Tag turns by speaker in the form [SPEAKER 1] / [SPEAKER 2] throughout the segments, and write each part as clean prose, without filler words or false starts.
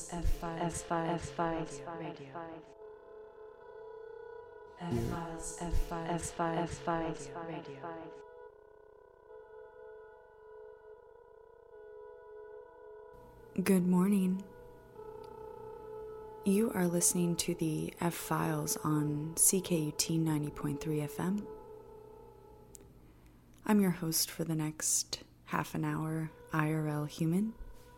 [SPEAKER 1] F-Files Radio. F-Files Radio.
[SPEAKER 2] Good morning. You are listening to the F-Files on CKUT 90.3 FM. I'm your host for the next half an hour, IRL Human.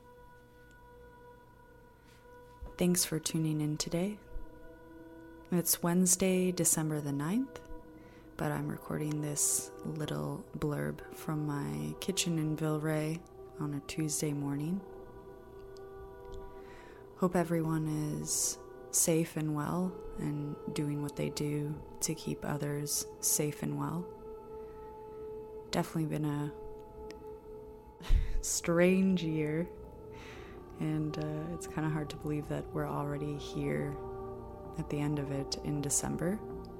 [SPEAKER 2] Thanks for tuning in today. It's Wednesday, December the 9th, but I'm recording this little blurb from my kitchen in Villeray on a Tuesday morning. Hope everyone is safe and well and doing what they do to keep others safe and well. Definitely been a strange year, and it's kind of hard to believe that we're already here at the end of it in December.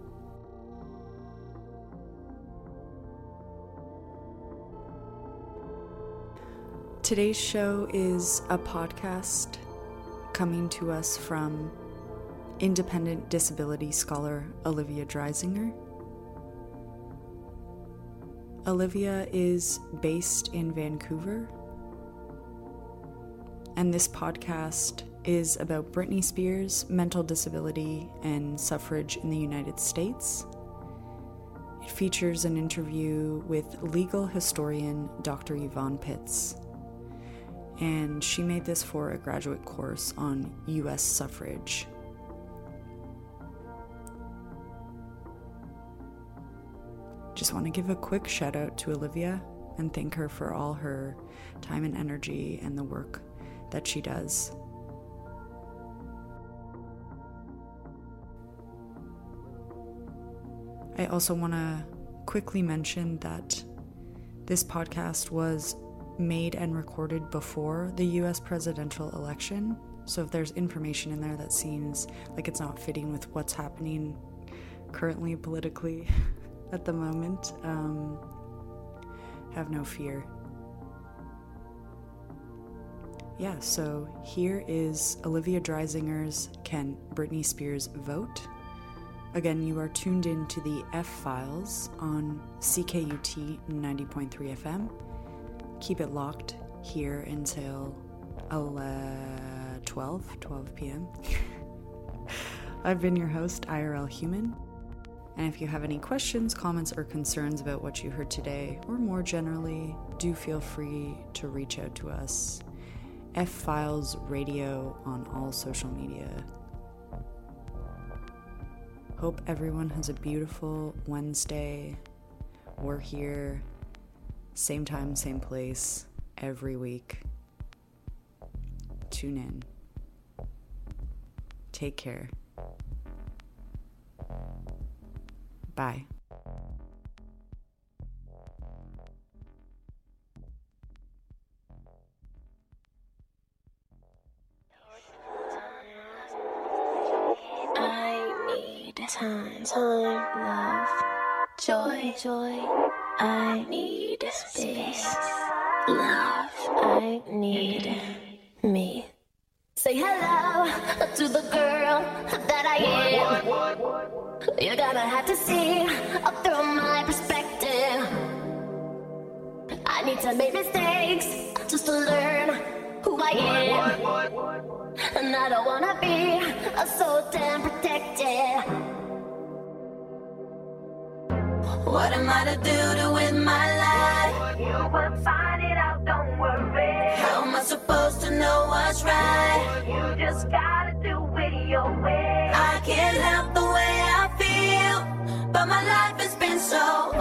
[SPEAKER 2] Today's show is a podcast coming to us from independent disability scholar Olivia Dreisinger. Olivia is based in Vancouver, and this podcast is about Britney Spears' mental disability and suffrage in the United States. It features an interview with legal historian Dr. Yvonne Pitts, and she made this for a graduate course on U.S. suffrage. Just want to give a quick shout out to Olivia and thank her for all her time and energy and the work that she does. I also want to quickly mention that this podcast was made and recorded before the U.S. presidential election, so if there's information in there that seems like it's not fitting with what's happening currently politically at the moment, have no fear. Yeah, so here is Olivia Dreisinger's Can Britney Spears Vote? Again, you are tuned in to the F-Files on CKUT 90.3 FM. Keep it locked here until 12 p.m. I've been your host, IRL Human. And if you have any questions, comments, or concerns about what you heard today, or more generally, do feel free to reach out to us. F-Files Radio on all social media. Hope everyone has a beautiful Wednesday. We're here, same time, same place, every week. Tune in. Take care. Bye.
[SPEAKER 3] Time, love, joy, I need space, love, I need me. Say hello to the girl that I am. You're gonna have to see through my perspective. I need to make mistakes just to learn who I am. And I don't wanna be so damn protected. What am I to do with my life? You will find it out, don't worry. How am I supposed to know what's right? You just gotta do it your way. I can't help the way I feel, but my life has been so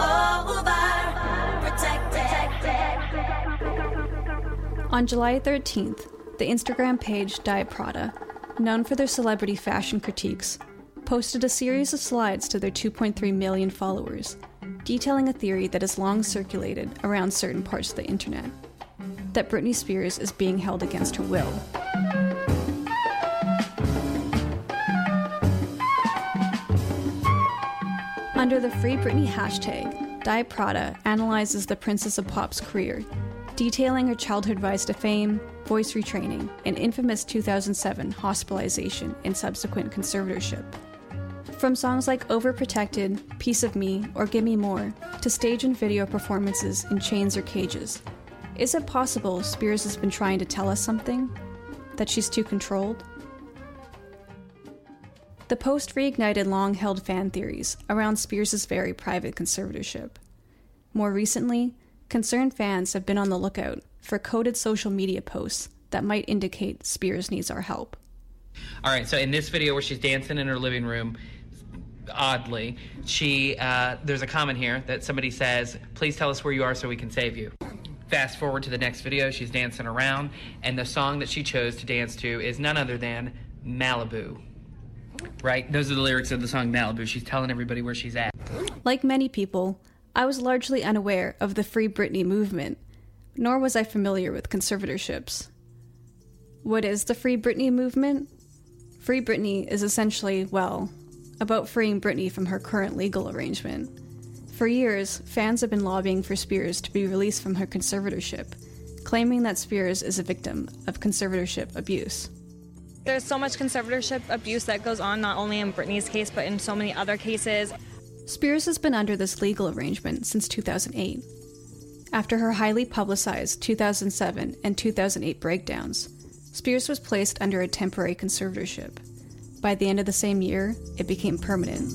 [SPEAKER 3] overprotected.
[SPEAKER 4] On July 13th, the Instagram page Die Prada, known for their celebrity fashion critiques, posted a series of slides to their 2.3 million followers, detailing a theory that has long circulated around certain parts of the internet, that Britney Spears is being held against her will. Under the Free Britney hashtag, Die Prada analyzes the Princess of Pop's career, detailing her childhood rise to fame, voice retraining, and infamous 2007 hospitalization and subsequent conservatorship. From songs like Overprotected, Piece of Me, or Gimme More, to stage and video performances in chains or cages. Is it possible Spears has been trying to tell us something? That she's too controlled? The Post reignited long-held fan theories around Spears' very private conservatorship. More recently, concerned fans have been on the lookout for coded social media posts that might indicate Spears needs our help.
[SPEAKER 5] All right, so in this video where she's dancing in her living room, oddly, there's a comment here that somebody says, "Please tell us where you are so we can save you." Fast forward to the next video, she's dancing around, and the song that she chose to dance to is none other than Malibu. Right? Those are the lyrics of the song Malibu. She's telling everybody where she's at.
[SPEAKER 4] Like many people, I was largely unaware of the Free Britney movement, nor was I familiar with conservatorships. What is the Free Britney movement? Free Britney is essentially, well, about freeing Britney from her current legal arrangement. For years, fans have been lobbying for Spears to be released from her conservatorship, claiming that Spears is a victim of conservatorship abuse.
[SPEAKER 6] There's so much conservatorship abuse that goes on, not only in Britney's case, but in so many other cases.
[SPEAKER 4] Spears has been under this legal arrangement since 2008. After her highly publicized 2007 and 2008 breakdowns, Spears was placed under a temporary conservatorship. By the end of the same year, it became permanent.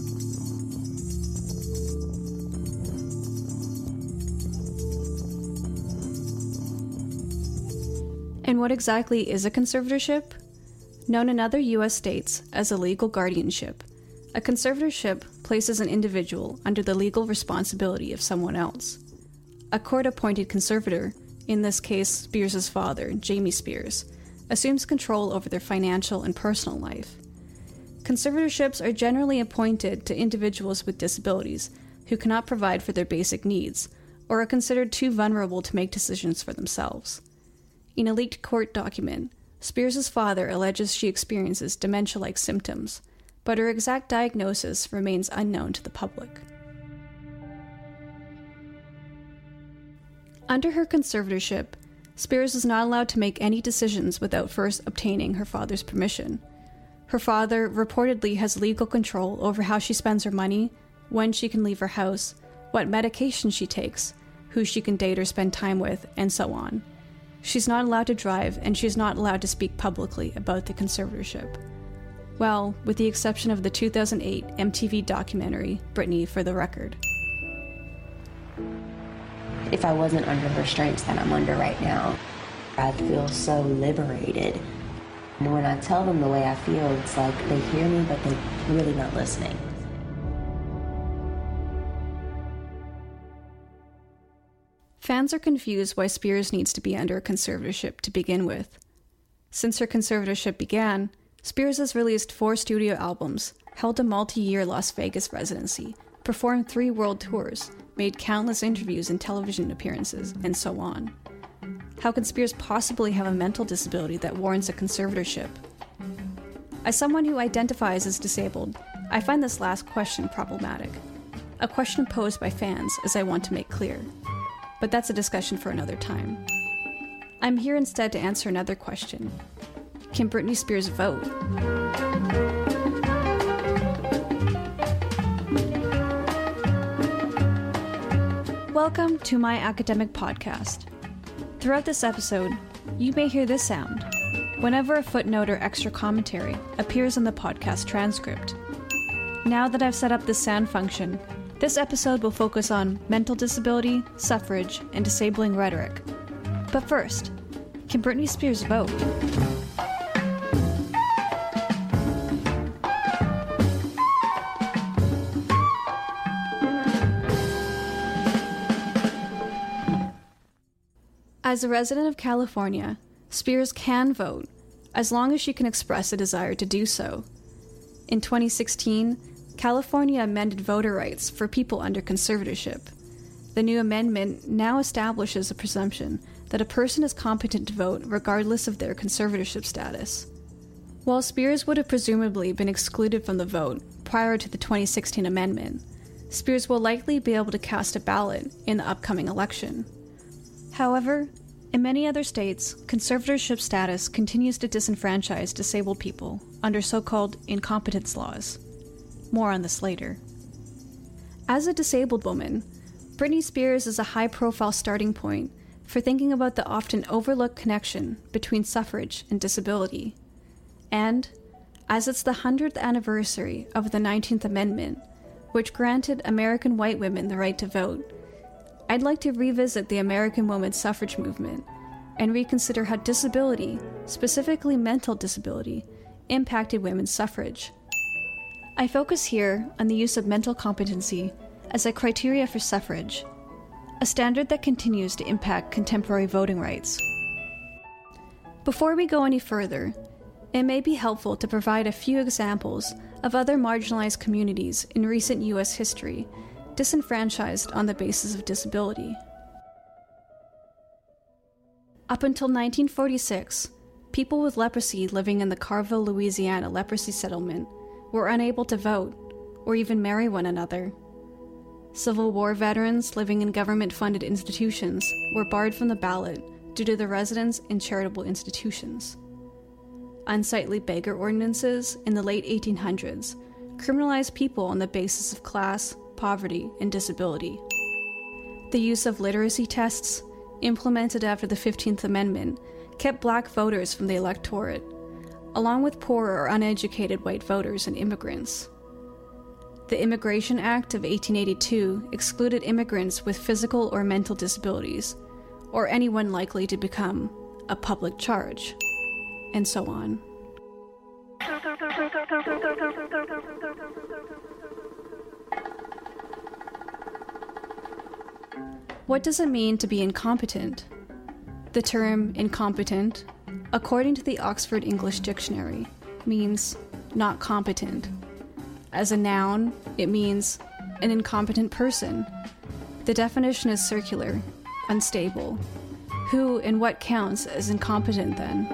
[SPEAKER 4] And what exactly is a conservatorship? Known in other U.S. states as a legal guardianship, a conservatorship places an individual under the legal responsibility of someone else. A court-appointed conservator, in this case Spears' father, Jamie Spears, assumes control over their financial and personal life. Conservatorships are generally appointed to individuals with disabilities who cannot provide for their basic needs or are considered too vulnerable to make decisions for themselves. In a leaked court document, Spears' father alleges she experiences dementia-like symptoms, but her exact diagnosis remains unknown to the public. Under her conservatorship, Spears is not allowed to make any decisions without first obtaining her father's permission. Her father reportedly has legal control over how she spends her money, when she can leave her house, what medication she takes, who she can date or spend time with, and so on. She's not allowed to drive, and she's not allowed to speak publicly about the conservatorship. Well, with the exception of the 2008 MTV documentary, Britney for the Record.
[SPEAKER 7] If I wasn't under the restraints that I'm under right now, I'd feel so liberated. And when I tell them the way I feel, it's like they hear me, but they're really not listening.
[SPEAKER 4] Fans are confused why Spears needs to be under a conservatorship to begin with. Since her conservatorship began, Spears has released 4 studio albums, held a multi-year Las Vegas residency, performed 3 world tours, made countless interviews and television appearances, and so on. How can Spears possibly have a mental disability that warrants a conservatorship? As someone who identifies as disabled, I find this last question problematic. A question posed by fans, as I want to make clear. But that's a discussion for another time. I'm here instead to answer another question. Can Britney Spears vote? Welcome to my academic podcast. Throughout this episode, you may hear this sound whenever a footnote or extra commentary appears in the podcast transcript. Now that I've set up this sound function, this episode will focus on mental disability, suffrage, and disabling rhetoric. But first, can Britney Spears vote? As a resident of California, Spears can vote, as long as she can express a desire to do so. In 2016, California amended voter rights for people under conservatorship. The new amendment now establishes a presumption that a person is competent to vote regardless of their conservatorship status. While Spears would have presumably been excluded from the vote prior to the 2016 amendment, Spears will likely be able to cast a ballot in the upcoming election. However, In many other states, conservatorship status continues to disenfranchise disabled people under so-called incompetence laws. More on this later. As a disabled woman, Britney Spears is a high-profile starting point for thinking about the often overlooked connection between suffrage and disability. And, as it's the 100th anniversary of the 19th Amendment, which granted American white women the right to vote, I'd like to revisit the American women's suffrage movement and reconsider how disability, specifically mental disability, impacted women's suffrage. I focus here on the use of mental competency as a criteria for suffrage, a standard that continues to impact contemporary voting rights. Before we go any further, it may be helpful to provide a few examples of other marginalized communities in recent U.S. history disenfranchised on the basis of disability. Up until 1946, people with leprosy living in the Carville, Louisiana leprosy settlement were unable to vote or even marry one another. Civil War veterans living in government-funded institutions were barred from the ballot due to their residence in charitable institutions. Unsightly beggar ordinances in the late 1800s criminalized people on the basis of class, poverty, and disability. The use of literacy tests, implemented after the 15th Amendment, kept black voters from the electorate, along with poor or uneducated white voters and immigrants. The Immigration Act of 1882 excluded immigrants with physical or mental disabilities, or anyone likely to become a public charge, and so on. What does it mean to be incompetent? The term incompetent, according to the Oxford English Dictionary, means not competent. As a noun, it means an incompetent person. The definition is circular, unstable. Who and what counts as incompetent then?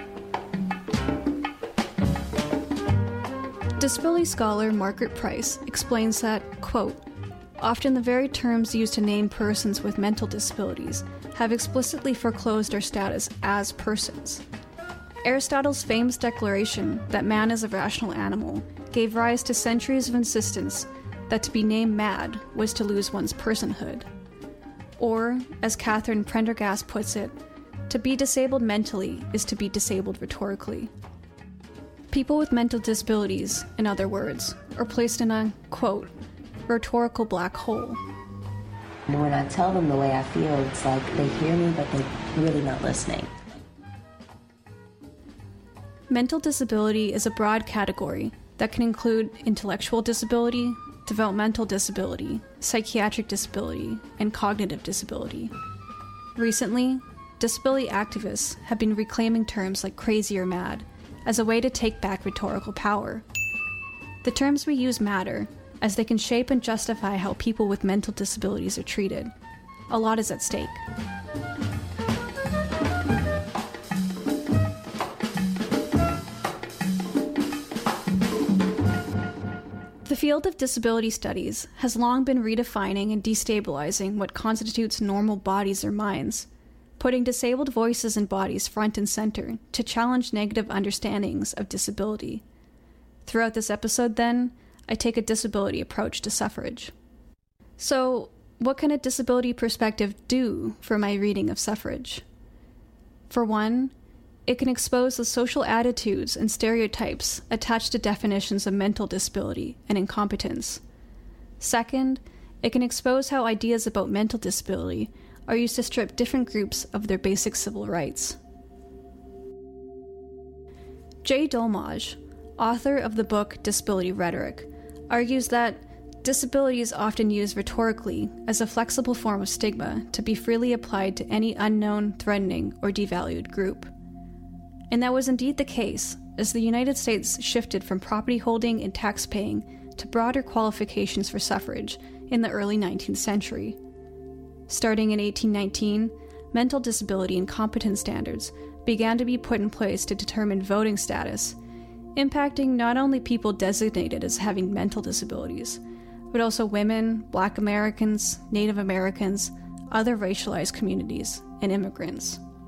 [SPEAKER 4] Disability scholar Margaret Price explains that, quote, often the very terms used to name persons with mental disabilities have explicitly foreclosed their status as persons. Aristotle's famous declaration that man is a rational animal gave rise to centuries of insistence that to be named mad was to lose one's personhood. Or, as Catherine Prendergast puts it, to be disabled mentally is to be disabled rhetorically. People with mental disabilities, in other words, are placed in a, quote, rhetorical black hole.
[SPEAKER 7] And when I tell them the way I feel, it's like they hear me, but they're really not listening.
[SPEAKER 4] Mental disability is a broad category that can include intellectual disability, developmental disability, psychiatric disability, and cognitive disability. Recently, disability activists have been reclaiming terms like crazy or mad as a way to take back rhetorical power. The terms we use matter, as they can shape and justify how people with mental disabilities are treated. A lot is at stake. The field of disability studies has long been redefining and destabilizing what constitutes normal bodies or minds, putting disabled voices and bodies front and center to challenge negative understandings of disability. Throughout this episode, then, I take a disability approach to suffrage. So, what can a disability perspective do for my reading of suffrage? For one, it can expose the social attitudes and stereotypes attached to definitions of mental disability and incompetence. Second, it can expose how ideas about mental disability are used to strip different groups of their basic civil rights. Jay Dolmaj, author of the book Disability Rhetoric, argues that disability is often used rhetorically as a flexible form of stigma to be freely applied to any unknown, threatening, or devalued group. And that was indeed the case, as the United States shifted from property holding and tax paying to broader qualifications for suffrage in the early 19th century. Starting in 1819, mental disability and competence standards began to be put in place to determine voting status, impacting not only people designated as having mental disabilities, but also women, Black Americans, Native Americans, other racialized communities, and immigrants.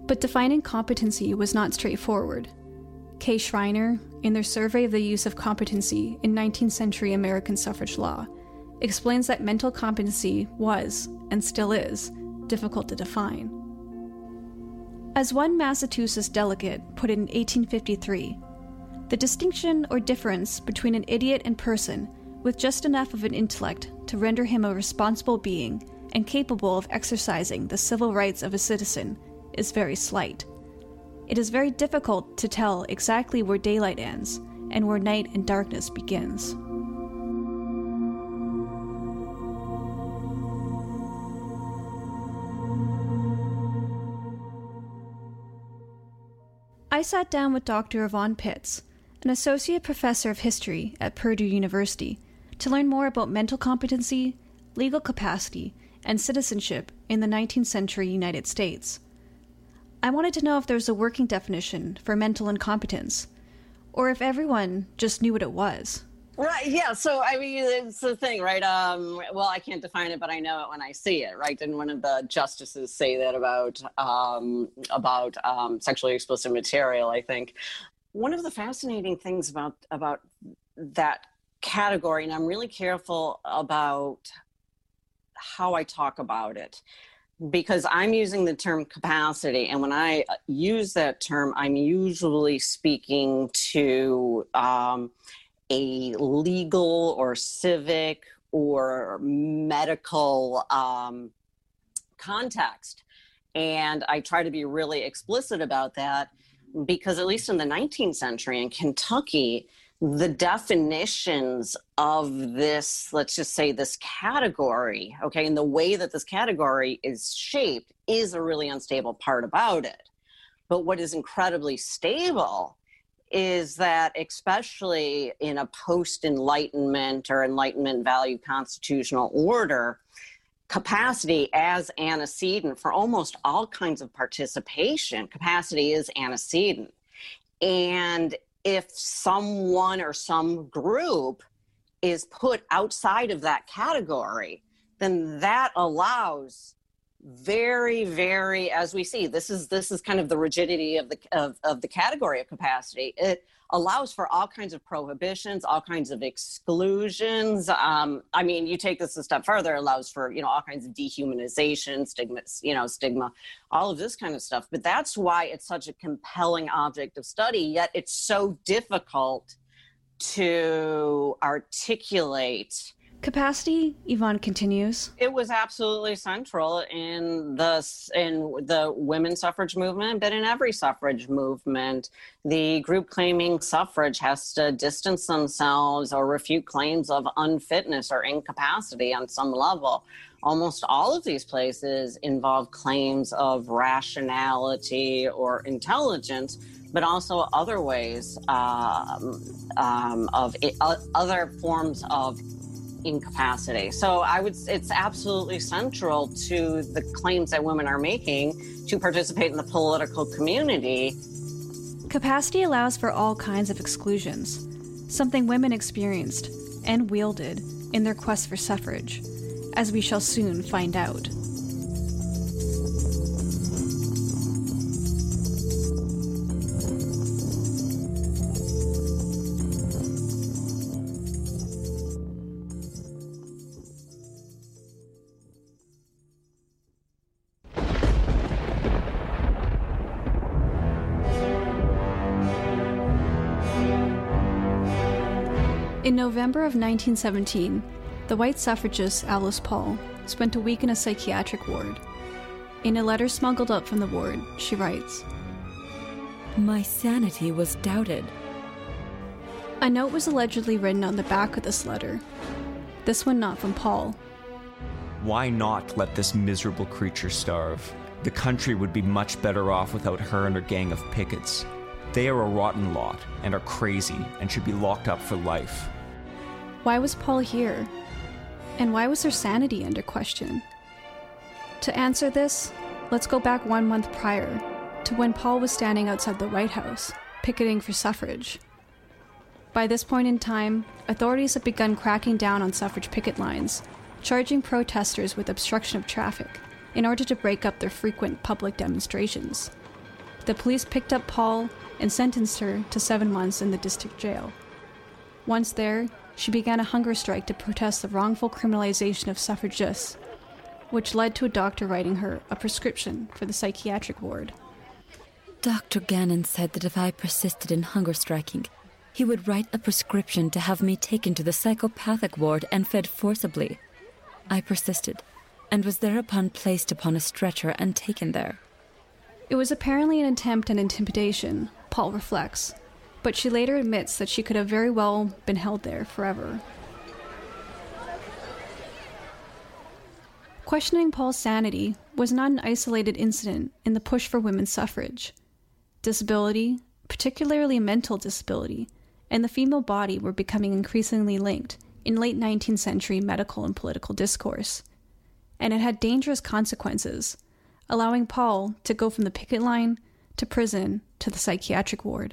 [SPEAKER 4] But defining competency was not straightforward. Kay Schreiner, in their survey of the use of competency in 19th century American suffrage law, explains that mental competency was, and still is, difficult to define. As one Massachusetts delegate put it in 1853, the distinction or difference between an idiot and person with just enough of an intellect to render him a responsible being and capable of exercising the civil rights of a citizen is very slight. It is very difficult to tell exactly where daylight ends and where night and darkness begins. I sat down with Dr. Yvonne Pitts, an associate professor of history at Purdue University, to learn more about mental competency, legal capacity, and citizenship in the 19th century United States. I wanted to know if there was a working definition for mental incompetence, or if everyone just knew what it was.
[SPEAKER 8] Right, yeah, so I mean, it's the thing, right? Well, I can't define it, but I know it when I see it, right? Didn't one of the justices say that about sexually explicit material, I think? One of the fascinating things about that category, and I'm really careful about how I talk about it, because I'm using the term capacity, and when I use that term, I'm usually speaking to a legal or civic or medical context. And I try to be really explicit about that because at least in the 19th century in Kentucky, the definitions of this, let's just say this category, okay, and the way that this category is shaped is a really unstable part about it. But what is incredibly stable is that, especially in a post-Enlightenment or Enlightenment value constitutional order, capacity as antecedent for almost all kinds of participation, capacity is antecedent. And if someone or some group is put outside of that category, then that allows very, very, as we see, this is kind of the rigidity of the category of capacity. It allows for all kinds of prohibitions, all kinds of exclusions. I mean, you take this a step further, it allows for, all kinds of dehumanization, stigma, all of this kind of stuff. But that's why it's such a compelling object of study, yet it's so difficult to articulate.
[SPEAKER 4] Capacity, Yvonne continues.
[SPEAKER 8] It was absolutely central in the women's suffrage movement, but in every suffrage movement. The group claiming suffrage has to distance themselves or refute claims of unfitness or incapacity on some level. Almost all of these places involve claims of rationality or intelligence, but also other ways of other forms of incapacity. So it's absolutely central to the claims that women are making to participate in the political community.
[SPEAKER 4] Capacity allows for all kinds of exclusions, something women experienced and wielded in their quest for suffrage, as we shall soon find out. In November of 1917, the white suffragist Alice Paul spent a week in a psychiatric ward. In a letter smuggled up from the ward, she writes,
[SPEAKER 9] "My sanity was doubted."
[SPEAKER 4] A note was allegedly written on the back of this letter, this one not from Paul.
[SPEAKER 10] "Why not let this miserable creature starve? The country would be much better off without her and her gang of pickets. They are a rotten lot and are crazy and should be locked up for life."
[SPEAKER 4] Why was Paul here? And why was her sanity under question? To answer this, let's go back 1 month prior to when Paul was standing outside the White House, picketing for suffrage. By this point in time, authorities have begun cracking down on suffrage picket lines, charging protesters with obstruction of traffic in order to break up their frequent public demonstrations. the police picked up Paul and sentenced her to 7 months in the district jail. Once there, she began a hunger strike to protest the wrongful criminalization of suffragists, which led to a doctor writing her a prescription for the psychiatric ward.
[SPEAKER 9] Dr. Gannon said that if I persisted in hunger striking, he would write a prescription to have me taken to the psychopathic ward and fed forcibly. I persisted, and was thereupon placed upon a stretcher and taken there.
[SPEAKER 4] It was apparently an attempt at intimidation, Paul reflects, but she later admits that she could have very well been held there forever. Questioning Paul's sanity was not an isolated incident in the push for women's suffrage. Disability, particularly mental disability, and the female body were becoming increasingly linked in late 19th century medical and political discourse. And it had dangerous consequences, allowing Paul to go from the picket line to prison to the psychiatric ward.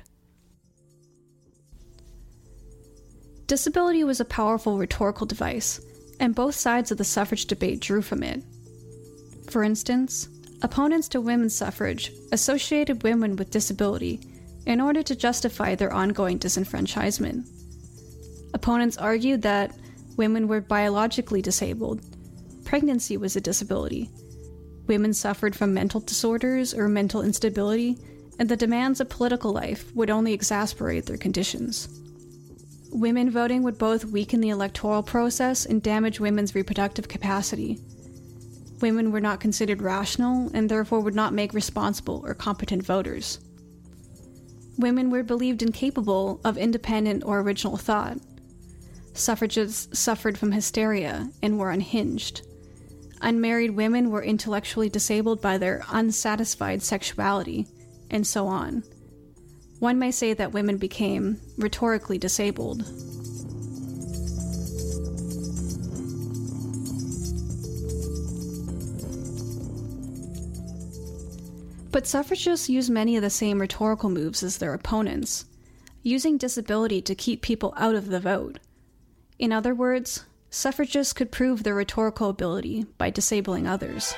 [SPEAKER 4] Disability was a powerful rhetorical device, and both sides of the suffrage debate drew from it. For instance, opponents to women's suffrage associated women with disability in order to justify their ongoing disenfranchisement. Opponents argued that women were biologically disabled, pregnancy was a disability, women suffered from mental disorders or mental instability, and the demands of political life would only exacerbate their conditions. Women voting would both weaken the electoral process and damage women's reproductive capacity. Women were not considered rational and therefore would not make responsible or competent voters. Women were believed incapable of independent or original thought. Suffragists suffered from hysteria and were unhinged. Unmarried women were intellectually disabled by their unsatisfied sexuality, and so on. One may say that women became rhetorically disabled. But suffragists used many of the same rhetorical moves as their opponents, using disability to keep people out of the vote. In other words, suffragists could prove their rhetorical ability by disabling others.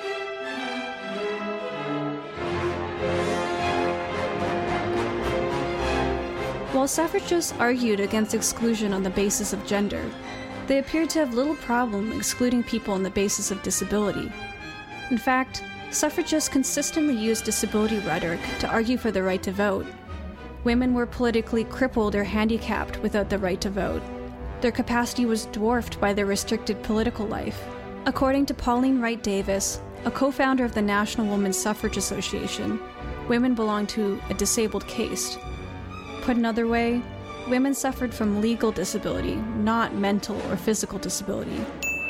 [SPEAKER 4] While suffragists argued against exclusion on the basis of gender, they appeared to have little problem excluding people on the basis of disability. In fact, suffragists consistently used disability rhetoric to argue for the right to vote. Women were politically crippled or handicapped without the right to vote. Their capacity was dwarfed by their restricted political life. According to Pauline Wright Davis, a co-founder of the National Women's Suffrage Association, women belonged to a disabled caste. Put another way, women suffered from legal disability, not mental or physical disability.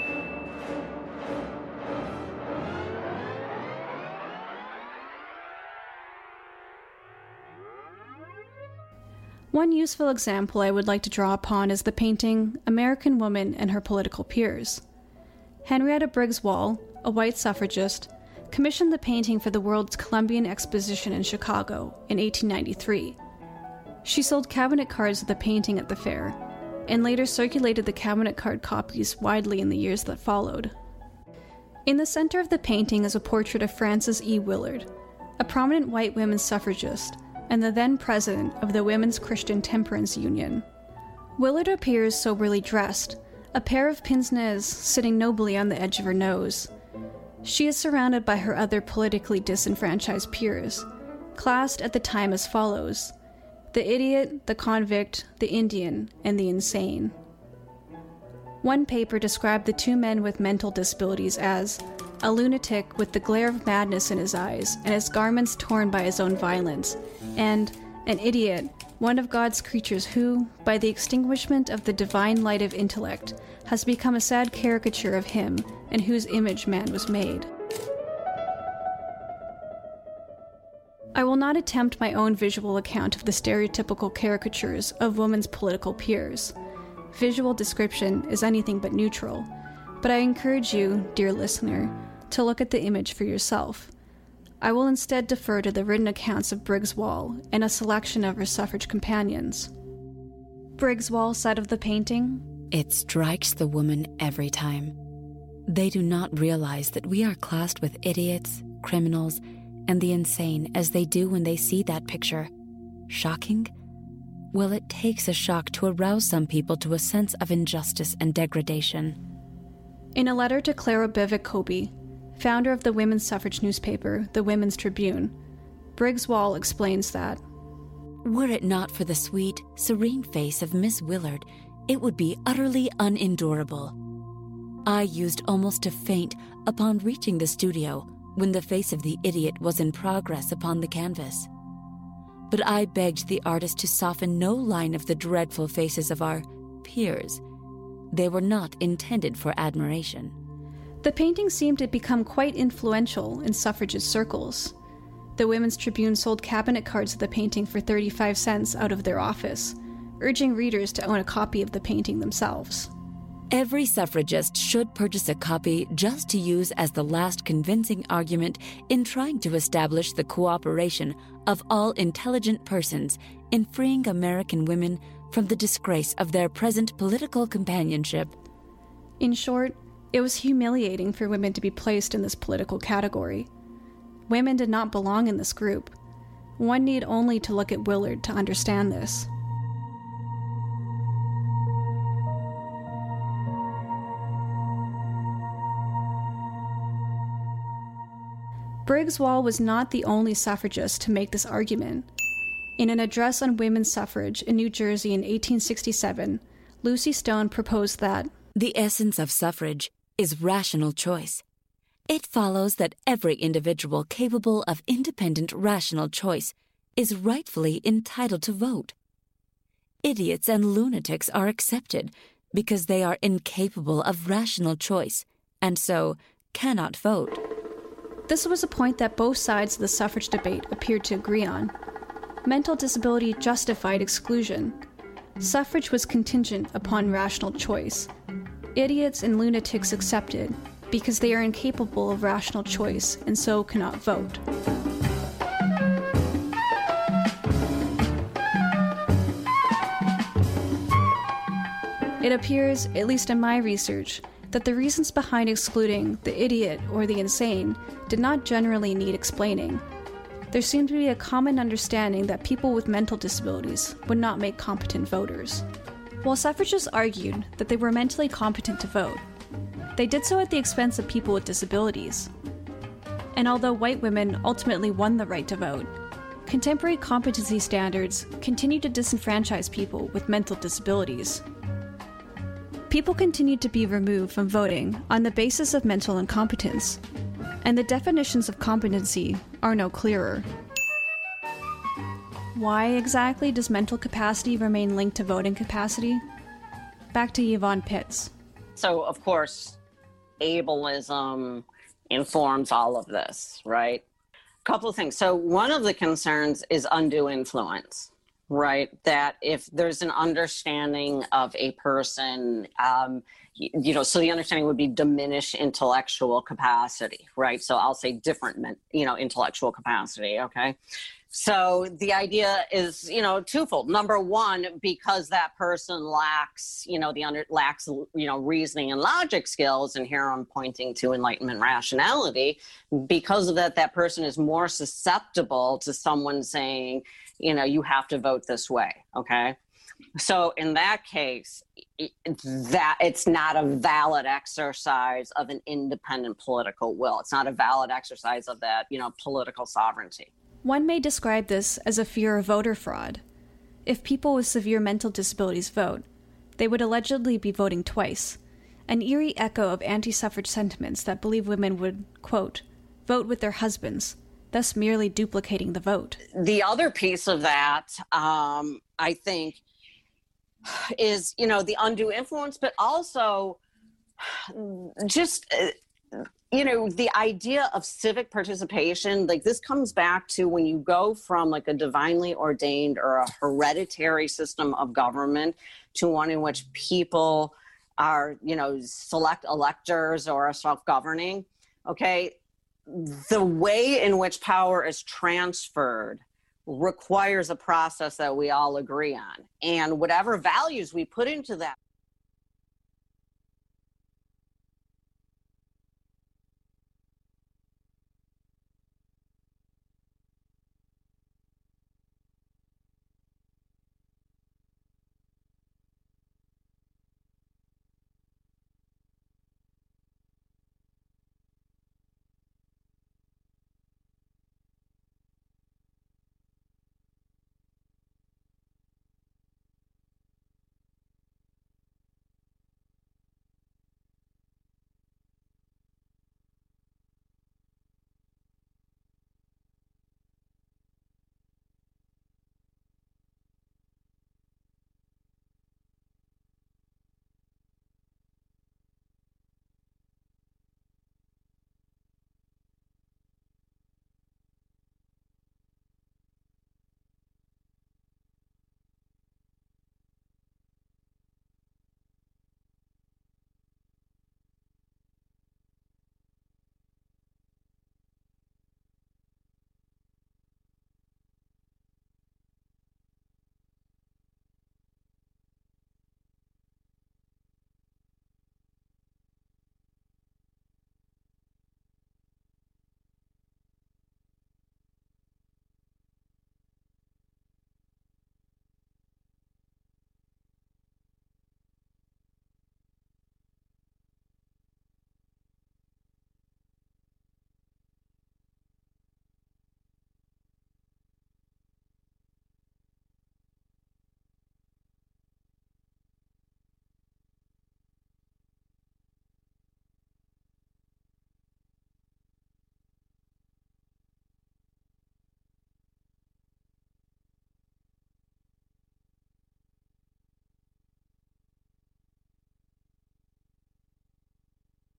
[SPEAKER 4] One useful example I would like to draw upon is the painting American Woman and Her Political Peers. Henrietta Briggs Wall, a white suffragist, commissioned the painting for the World's Columbian Exposition in Chicago in 1893. She sold cabinet cards of the painting at the fair, and later circulated the cabinet card copies widely in the years that followed. In the center of the painting is a portrait of Frances E. Willard, a prominent white women's suffragist, and the then president of the Women's Christian Temperance Union. Willard appears soberly dressed, a pair of pince-nez sitting nobly on the edge of her nose. She is surrounded by her other politically disenfranchised peers, classed at the time as follows: the idiot, the convict, the Indian, and the insane. One paper described the two men with mental disabilities as a lunatic with the glare of madness in his eyes and his garments torn by his own violence, and an idiot, one of God's creatures who, by the extinguishment of the divine light of intellect, has become a sad caricature of him in whose image man was made. I will not attempt my own visual account of the stereotypical caricatures of women's political peers. Visual description is anything but neutral, but I encourage you, dear listener, to look at the image for yourself. I will instead defer to the written accounts of Briggs Wall and a selection of her suffrage companions. Briggs Wall said of the painting,
[SPEAKER 9] "It strikes the woman every time. They do not realize that we are classed with idiots, criminals, and the insane as they do when they see that picture. Shocking? Well, it takes a shock to arouse some people to a sense of injustice and degradation.
[SPEAKER 4] In a letter to Clara Bivik Kobe, founder of the women's suffrage newspaper, The Women's Tribune, Briggs Wall explains that,
[SPEAKER 9] "Were it not for the sweet, serene face of Miss Willard, it would be utterly unendurable. I used almost to faint upon reaching the studio when the face of the idiot was in progress upon the canvas. But I begged the artist to soften no line of the dreadful faces of our peers. They were not intended for admiration."
[SPEAKER 4] The painting seemed to become quite influential in suffragist circles. The Women's Tribune sold cabinet cards of the painting for 35 cents out of their office, urging readers to own a copy of the painting themselves.
[SPEAKER 9] Every suffragist should purchase a copy just to use as the last convincing argument in trying to establish the cooperation of all intelligent persons in freeing American women from the disgrace of their present political companionship.
[SPEAKER 4] In short, it was humiliating for women to be placed in this political category. Women did not belong in this group. One need only to look at Willard to understand this. Briggs Wall was not the only suffragist to make this argument. In an address on women's suffrage in New Jersey in 1867, Lucy Stone proposed that
[SPEAKER 9] the essence of suffrage is rational choice. It follows that every individual capable of independent rational choice is rightfully entitled to vote. Idiots and lunatics are excepted because they are incapable of rational choice and so cannot vote.
[SPEAKER 4] This was a point that both sides of the suffrage debate appeared to agree on. Mental disability justified exclusion. Suffrage was contingent upon rational choice. Idiots and lunatics accepted because they are incapable of rational choice and so cannot vote. It appears, at least in my research, that the reasons behind excluding the idiot or the insane did not generally need explaining. There seemed to be a common understanding that people with mental disabilities would not make competent voters. While suffragists argued that they were mentally competent to vote, they did so at the expense of people with disabilities. And although white women ultimately won the right to vote, contemporary competency standards continue to disenfranchise people with mental disabilities. People continue to be removed from voting on the basis of mental incompetence, and the definitions of competency are no clearer. Why exactly does mental capacity remain linked to voting capacity? Back to Yvonne Pitts.
[SPEAKER 8] So, of course, ableism informs all of this, right? A couple of things. So one of the concerns is undue influence, right? That if there's an understanding of a person, so the understanding would be diminished intellectual capacity, right? So I'll say different, intellectual capacity, okay? So the idea is, twofold. Number one, because that person lacks, reasoning and logic skills, and here I'm pointing to Enlightenment rationality. Because of that, that person is more susceptible to someone saying, you have to vote this way, okay? So in that case, that it's not a valid exercise of an independent political will. It's not a valid exercise of that, political sovereignty.
[SPEAKER 4] One may describe this as a fear of voter fraud. If people with severe mental disabilities vote, they would allegedly be voting twice, an eerie echo of anti-suffrage sentiments that believe women would, quote, vote with their husbands, thus merely duplicating the vote.
[SPEAKER 8] The other piece of that, I think, is, the undue influence, but also just... the idea of civic participation, like this comes back to when you go from like a divinely ordained or a hereditary system of government to one in which people are, select electors or are self-governing, okay? The way in which power is transferred requires a process that we all agree on. And whatever values we put into that